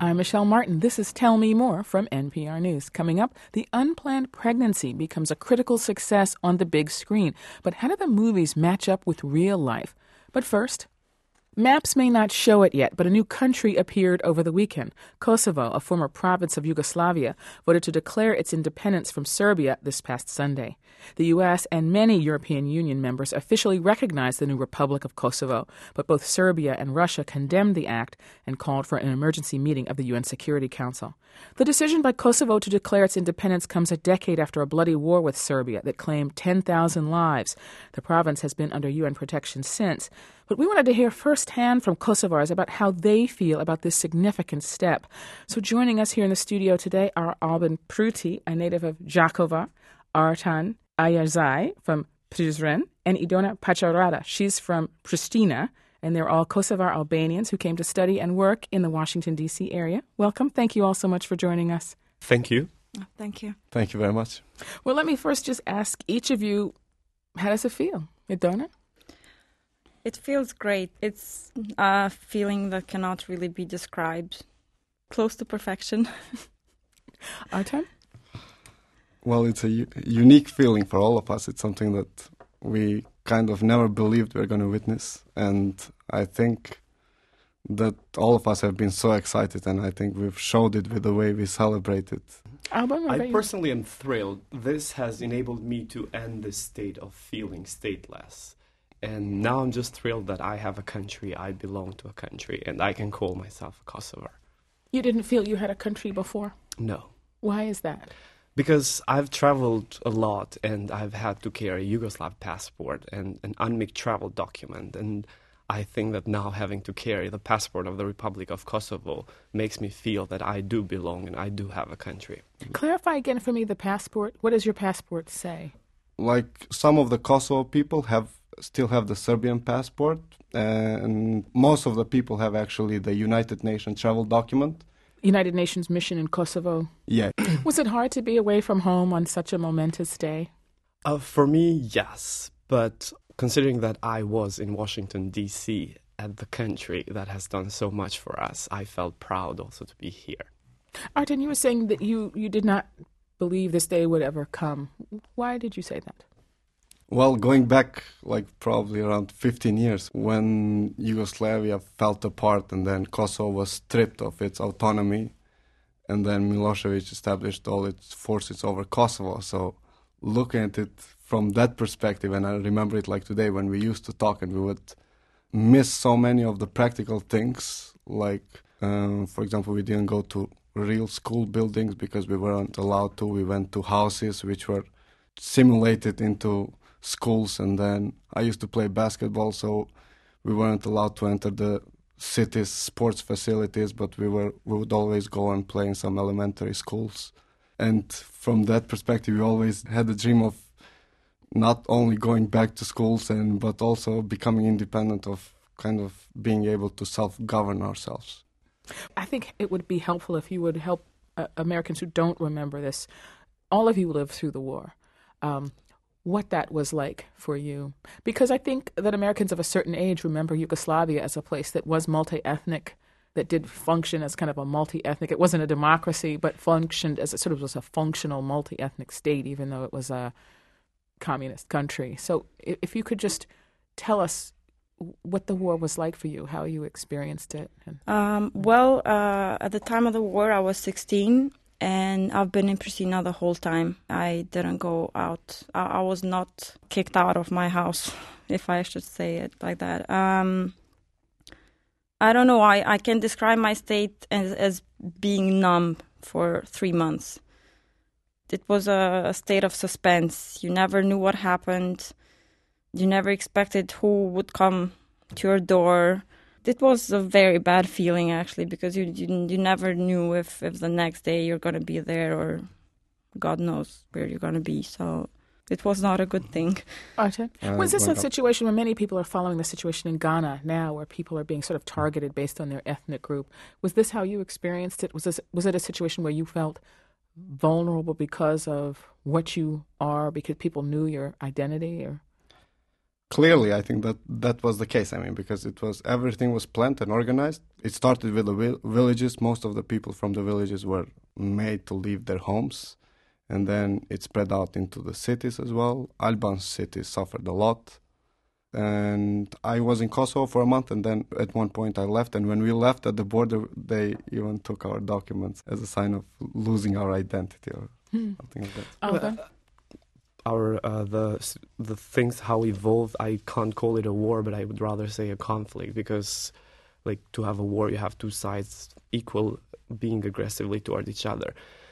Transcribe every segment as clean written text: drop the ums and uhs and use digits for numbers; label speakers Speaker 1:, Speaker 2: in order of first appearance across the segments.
Speaker 1: I'm Michelle Martin. This is Tell Me More from NPR News. Coming up, the unplanned pregnancy becomes a critical success on the big screen. But how do the movies match up with real life? But first, maps may not show it yet, but a new country appeared over the weekend. Kosovo, a former province of Yugoslavia, voted to declare its independence from Serbia this past Sunday. The U.S. and many European Union members officially recognized the new Republic of Kosovo, but both Serbia and Russia condemned the act and called for an emergency meeting of the UN Security Council. The decision by Kosovo to declare its independence comes a decade after a bloody war with Serbia that claimed 10,000 lives. The province has been under UN protection since. But we wanted to hear firsthand from Kosovars about how they feel about this significant step. So joining us here in the studio today are Albin Pruti, a native of Jakova, Artan Ayazai from Prizren, and Idona Pacharada. She's from Pristina, and they're all Kosovar Albanians who came to study and work in the Washington, D.C. area. Welcome. Thank you all so much for joining us.
Speaker 2: Thank you.
Speaker 3: Thank you.
Speaker 2: Thank you very much.
Speaker 1: Well, let me first just ask each of you, how does it feel? Idona?
Speaker 3: It feels great. It's a feeling that cannot really be described. Close to perfection.
Speaker 1: Artan?
Speaker 2: Well, it's a unique feeling for all of us. It's something that we kind of never believed we were going to witness. And I think that all of us have been so excited, and I think we've showed it with the way we celebrate it.
Speaker 1: Albin,
Speaker 4: I personally am thrilled. This has enabled me to end this state of feeling stateless. And now I'm just thrilled that I have a country, I belong to a country, and I can call myself a Kosovar.
Speaker 1: You didn't feel you had a country before?
Speaker 4: No.
Speaker 1: Why is that?
Speaker 4: Because I've traveled a lot, and I've had to carry a Yugoslav passport and an UNMIK travel document, and I think that now having to carry the passport of the Republic of Kosovo makes me feel that I do belong and I do have a country.
Speaker 1: Clarify again for me the passport. What does your passport say?
Speaker 2: Like some of the Kosovo people still have the Serbian passport, and most of the people have actually the United Nations travel document.
Speaker 1: United Nations mission in Kosovo.
Speaker 2: Yeah.
Speaker 1: Was it hard to be away from home on such a momentous day?
Speaker 4: For me, yes. But considering that I was in Washington, D.C., at the country that has done so much for us, I felt proud also to be here.
Speaker 1: Artan, you were saying that you did not believe this day would ever come. Why did you say that?
Speaker 2: Well, going back like probably around 15 years, when Yugoslavia fell apart and then Kosovo was stripped of its autonomy, and then Milosevic established all its forces over Kosovo. So looking at it from that perspective, and I remember it like today when we used to talk and we would miss so many of the practical things, like, for example, we didn't go to real school buildings because we weren't allowed to. We went to houses which were simulated into schools, and then I used to play basketball, so we weren't allowed to enter the city's sports facilities, but we would always go and play in some elementary schools. And from that perspective, we always had the dream of not only going back to schools but also becoming independent, of kind of being able to self-govern ourselves.
Speaker 1: I think it would be helpful if you would help Americans who don't remember this. All of you lived through the war. What that was like for you. Because I think that Americans of a certain age remember Yugoslavia as a place that was multi-ethnic, that did function as kind of a multi-ethnic. It wasn't a democracy, but functioned as a functional multi-ethnic state, even though it was a communist country. So if you could just tell us what the war was like for you, how you experienced it.
Speaker 3: At the time of the war, I was 16. And I've been in Pristina the whole time. I didn't go out. I was not kicked out of my house, if I should say it like that. I don't know. I can describe my state as being numb for 3 months. It was a state of suspense. You never knew what happened. You never expected who would come to your door. It was a very bad feeling, actually, because you never knew if the next day you're going to be there, or God knows where you're going to be. So it was not a good thing.
Speaker 1: Artan, was this a situation where many people are following the situation in Ghana now, where people are being sort of targeted based on their ethnic group? Was this how you experienced it? Was it a situation where you felt vulnerable because of what you are, because people knew your identity? Or
Speaker 2: Clearly, I think that was the case. I mean, because everything was planned and organized. It started with the villages. Most of the people from the villages were made to leave their homes, and then it spread out into the cities as well. Alban cities suffered a lot. And I was in Kosovo for a month, and then at one point I left. And when we left at the border, they even took our documents as a sign of losing our identity or something like that.
Speaker 1: Alban?
Speaker 4: The things how evolved, I can't call it a war, but I would rather say a conflict, because like to have a war you have two sides equal being aggressively toward each other.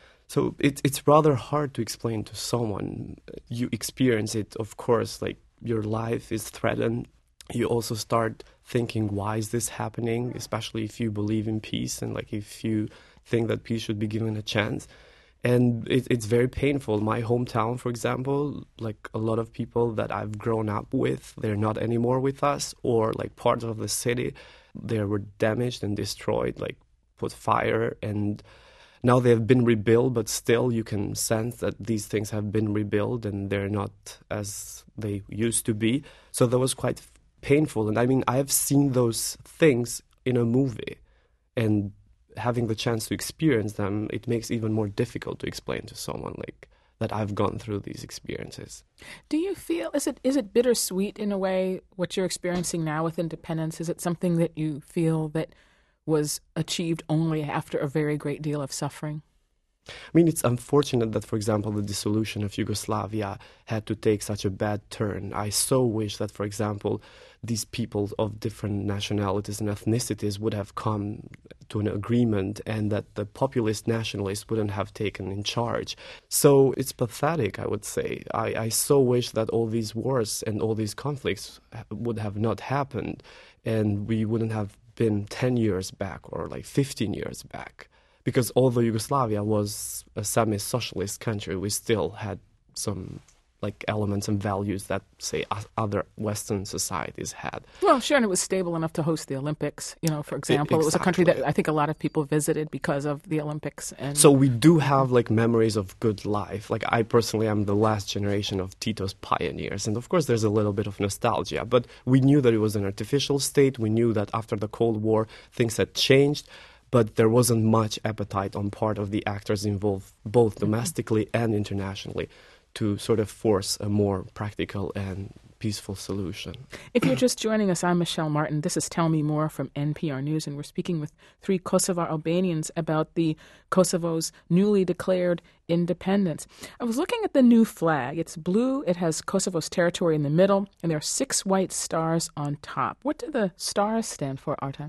Speaker 4: So it's rather hard to explain to someone. You experience it, of course, like your life is threatened. You also start thinking, why is this happening? Especially if you believe in peace and like if you think that peace should be given a chance. And it's very painful. My hometown, for example, like a lot of people that I've grown up with, they're not anymore with us, or like parts of the city, they were damaged and destroyed, like put fire, and now they have been rebuilt, but still you can sense that these things have been rebuilt and they're not as they used to be. So that was quite painful. And I mean, I've seen those things in a movie, and having the chance to experience them, it makes it even more difficult to explain to someone like that I've gone through these experiences.
Speaker 1: Do you feel, is it bittersweet in a way, what you're experiencing now with independence? Is it something that you feel that was achieved only after a very great deal of suffering?
Speaker 4: I mean, it's unfortunate that, for example, the dissolution of Yugoslavia had to take such a bad turn. I so wish that, for example, these people of different nationalities and ethnicities would have come to an agreement, and that the populist nationalists wouldn't have taken in charge. So it's pathetic, I would say. I so wish that all these wars and all these conflicts would have not happened, and we wouldn't have been 10 years back or like 15 years back. Because although Yugoslavia was a semi-socialist country, we still had some like elements and values that, say, other Western societies had.
Speaker 1: Well, sure, and it was stable enough to host the Olympics, for example. Exactly. It was a country that I think a lot of people visited because of the Olympics. And
Speaker 4: so we do have like memories of good life. Like I personally am the last generation of Tito's pioneers. And of course there's a little bit of nostalgia. But we knew that it was an artificial state. We knew that after the Cold War things had changed. But there wasn't much appetite on part of the actors involved, both domestically and internationally, to sort of force a more practical and peaceful solution.
Speaker 1: If you're just joining us, I'm Michelle Martin. This is Tell Me More from NPR News, and we're speaking with 3 Kosovar Albanians about the Kosovo's newly declared independence. I was looking at the new flag. It's blue. It has Kosovo's territory in the middle, and there are 6 white stars on top. What do the stars stand for, Artem?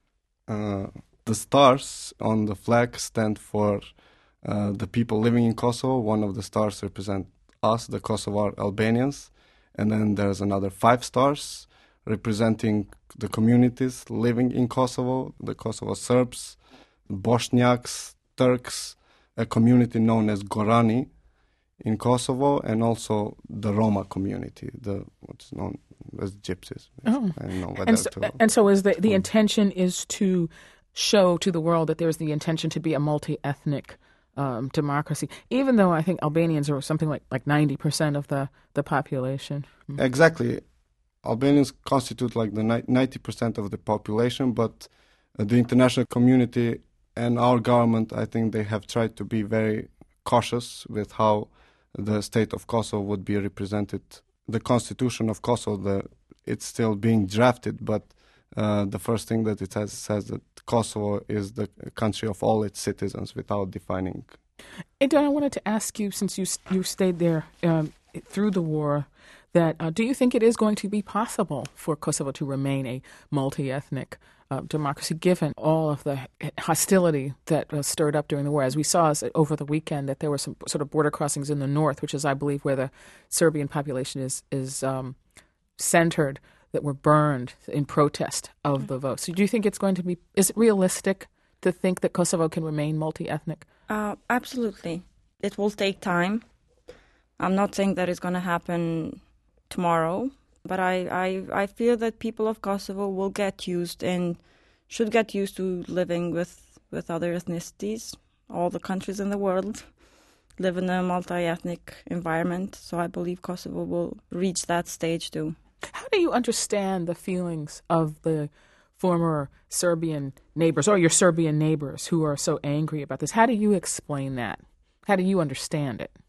Speaker 2: The stars on the flag stand for the people living in Kosovo. One of the stars represents us, the Kosovar Albanians. And then there's another 5 stars representing the communities living in Kosovo, the Kosovo Serbs, Bosniaks, Turks, a community known as Gorani in Kosovo, and also the Roma community, what's known as Gypsies.
Speaker 1: Oh.
Speaker 2: I don't know
Speaker 1: and so is the intention is to show to the world that there's the intention to be a multi-ethnic democracy, even though I think Albanians are something like 90% of the population.
Speaker 2: Exactly. Albanians constitute like the 90% of the population, but the international community and our government, I think they have tried to be very cautious with how the state of Kosovo would be represented. The constitution of Kosovo, it's still being drafted, but the first thing that it says that Kosovo is the country of all its citizens without defining.
Speaker 1: And I wanted to ask you, since you stayed there through the war, that do you think it is going to be possible for Kosovo to remain a multi-ethnic democracy, given all of the hostility that was stirred up during the war? As we saw over the weekend, that there were some sort of border crossings in the north, which is, I believe, where the Serbian population is centered, that were burned in protest of the vote. So do you think it's going to be, is it realistic to think that Kosovo can remain multi-ethnic?
Speaker 3: Absolutely. It will take time. I'm not saying that it's going to happen tomorrow, but I feel that people of Kosovo will get used and should get used to living with other ethnicities. All the countries in the world live in a multi-ethnic environment, so I believe Kosovo will reach that stage too.
Speaker 1: do you understand the feelings of the former Serbian neighbors or your Serbian neighbors who are so angry about this? How do you explain that? How do you understand it?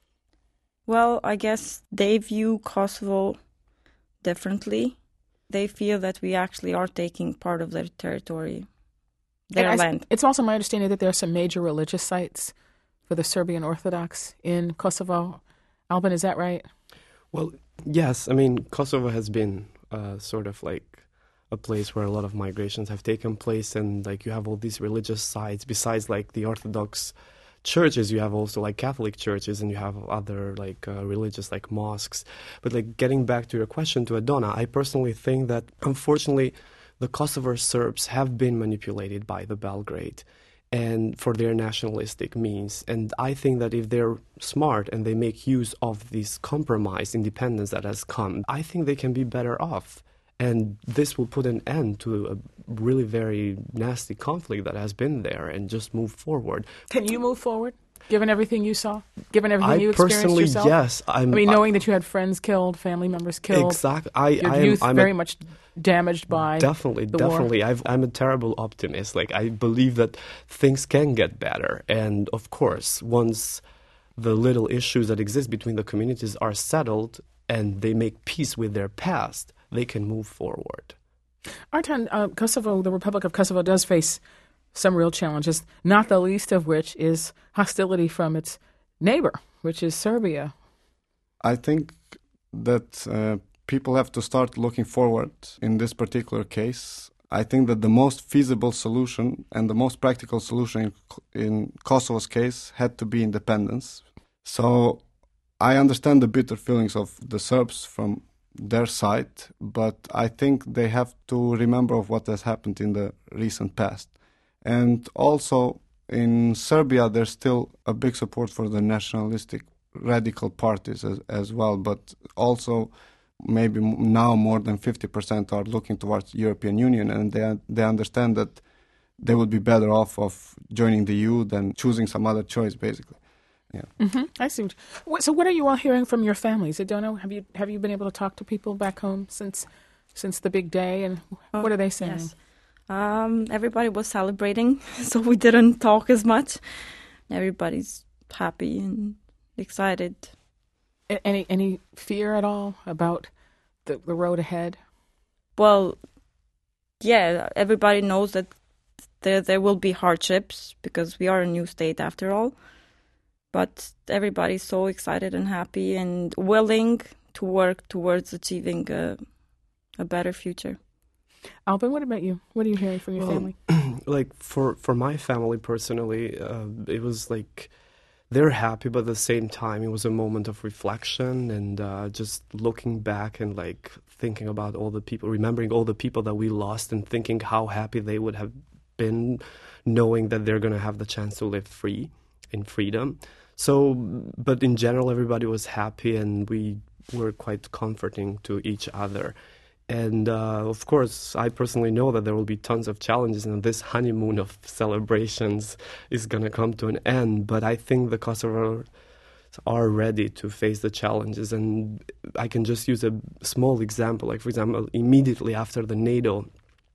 Speaker 3: Well, I guess they view Kosovo differently. They feel that we actually are taking part of their territory, their land.
Speaker 1: It's also my understanding that there are some major religious sites for the Serbian Orthodox in Kosovo. Albin, is that right?
Speaker 4: Well, yes. I mean, Kosovo has been sort of like a place where a lot of migrations have taken place, and like you have all these religious sites. Besides like the Orthodox churches, you have also like Catholic churches, and you have other like religious like mosques. But like getting back to your question to Adona, I personally think that unfortunately the Kosovo Serbs have been manipulated by the Belgrade and for their nationalistic means. And I think that if they're smart and they make use of this compromised independence that has come, I think they can be better off. And this will put an end to a really very nasty conflict that has been there and just move forward.
Speaker 1: Can you move forward, given everything you saw? Given everything you experienced
Speaker 4: personally,
Speaker 1: yourself?
Speaker 4: yes.
Speaker 1: Knowing that you had friends killed, family members killed.
Speaker 4: Exactly.
Speaker 1: Your youth very much damaged by
Speaker 4: definitely.
Speaker 1: war.
Speaker 4: I'm a terrible optimist. Like, I believe that things can get better. And of course, once the little issues that exist between the communities are settled and they make peace with their past, they can move forward.
Speaker 1: Artan, Kosovo, the Republic of Kosovo, does face some real challenges, not the least of which is hostility from its neighbor, which is Serbia.
Speaker 2: I think that people have to start looking forward in this particular case. I think that the most feasible solution and the most practical solution in Kosovo's case had to be independence. So I understand the bitter feelings of the Serbs from their side, but I think they have to remember of what has happened in the recent past. And also in Serbia, there's still a big support for the nationalistic radical parties as well, but also maybe now more than 50% are looking towards European Union, and they understand that they would be better off of joining the EU than choosing some other choice, basically. Yeah.
Speaker 1: Mm-hmm. I see. So what are you all hearing from your families? I don't know. Have you been able to talk to people back home since the big day, and what are they saying?
Speaker 3: Yes. Everybody was celebrating, so we didn't talk as much. Everybody's happy and excited.
Speaker 1: Any fear at all about the road ahead?
Speaker 3: Well, yeah, everybody knows that there will be hardships because we are a new state after all. But everybody's so excited and happy and willing to work towards achieving a better future.
Speaker 1: Albin, what about you? What are you hearing from your family?
Speaker 4: Like for my family personally, it was like they're happy, but at the same time, it was a moment of reflection and just looking back and like thinking about all the people, remembering all the people that we lost and thinking how happy they would have been knowing that they're going to have the chance to live free in freedom. So, but in general, everybody was happy and we were quite comforting to each other. And of course, I personally know that there will be tons of challenges and this honeymoon of celebrations is going to come to an end. But I think the Kosovars are ready to face the challenges. And I can just use a small example. Like, for example, immediately after the NATO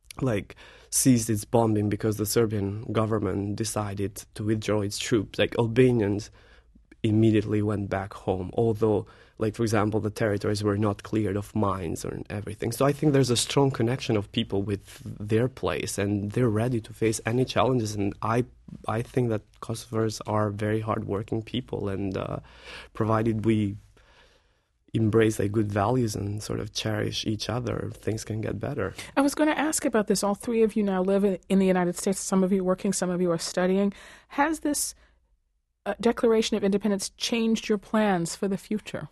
Speaker 4: ceased its bombing because the Serbian government decided to withdraw its troops, like Albanians immediately went back home, although, like, for example, the territories were not cleared of mines or everything. So I think there's a strong connection of people with their place and they're ready to face any challenges. And I think that Kosovars are very hardworking people, and provided we embrace good values and sort of cherish each other, things can get better.
Speaker 1: I was going to ask about this. All three of you now live in the United States. Some of you are working, some of you are studying. Has this Declaration of Independence changed your plans for the future?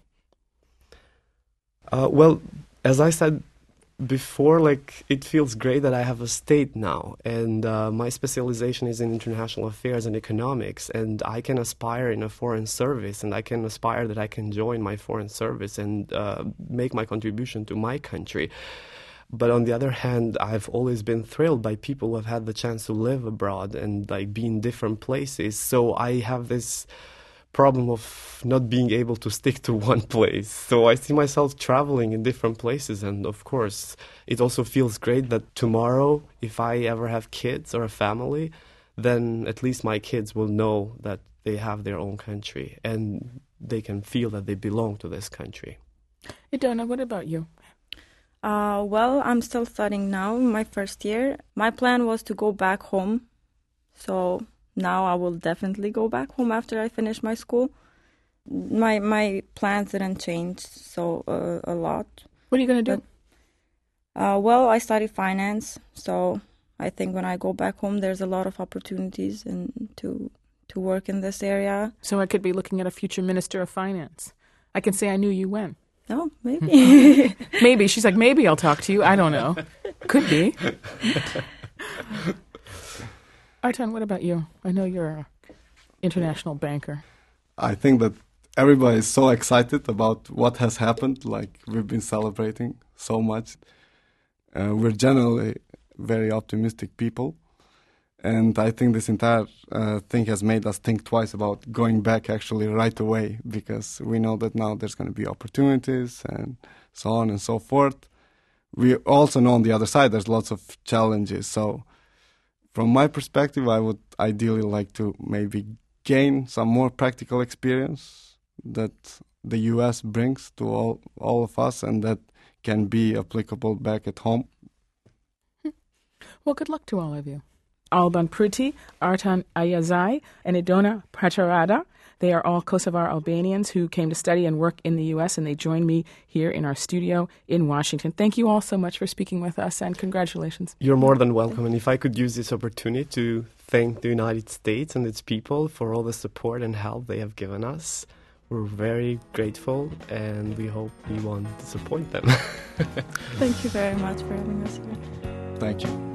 Speaker 4: Well, as I said before, it feels great that I have a state now, and my specialization is in international affairs and economics, and I can aspire in a foreign service, and I can aspire that I can join my foreign service and make my contribution to my country. But on the other hand, I've always been thrilled by people who have had the chance to live abroad and be in different places. So I have this problem of not being able to stick to one place. So I see myself traveling in different places, and of course it also feels great that tomorrow, if I ever have kids or a family, then at least my kids will know that they have their own country and they can feel that they belong to this country.
Speaker 1: Idona, what about you?
Speaker 3: Well, I'm still studying now, my first year. My plan was to go back home, so now I will definitely go back home after I finish my school. My plans didn't change a lot.
Speaker 1: What are you going to do?
Speaker 3: Well, I study finance, so I think when I go back home, there's a lot of opportunities to work in this area.
Speaker 1: So I could be looking at a future minister of finance. I can say I knew you when.
Speaker 3: Oh, maybe.
Speaker 1: Maybe. She's like, maybe I'll talk to you. I don't know. Could be. Artan, what about you? I know you're an international banker.
Speaker 2: I think that everybody is so excited about what has happened. Like, we've been celebrating so much. We're generally very optimistic people. And I think this entire thing has made us think twice about going back actually right away, because we know that now there's going to be opportunities and so on and so forth. We also know on the other side there's lots of challenges. So from my perspective, I would ideally like to maybe gain some more practical experience that the US brings to all of us, and that can be applicable back at home.
Speaker 1: Well, good luck to all of you. Alban Pruti, Artan Ayazai, and Idona Pratarada. They are all Kosovar Albanians who came to study and work in the U.S., and they joined me here in our studio in Washington. Thank you all so much for speaking with us, and congratulations.
Speaker 4: You're more than welcome. And if I could use this opportunity to thank the United States and its people for all the support and help they have given us. We're very grateful, and we hope we won't disappoint them.
Speaker 3: Thank you very much for having us here.
Speaker 2: Thank you.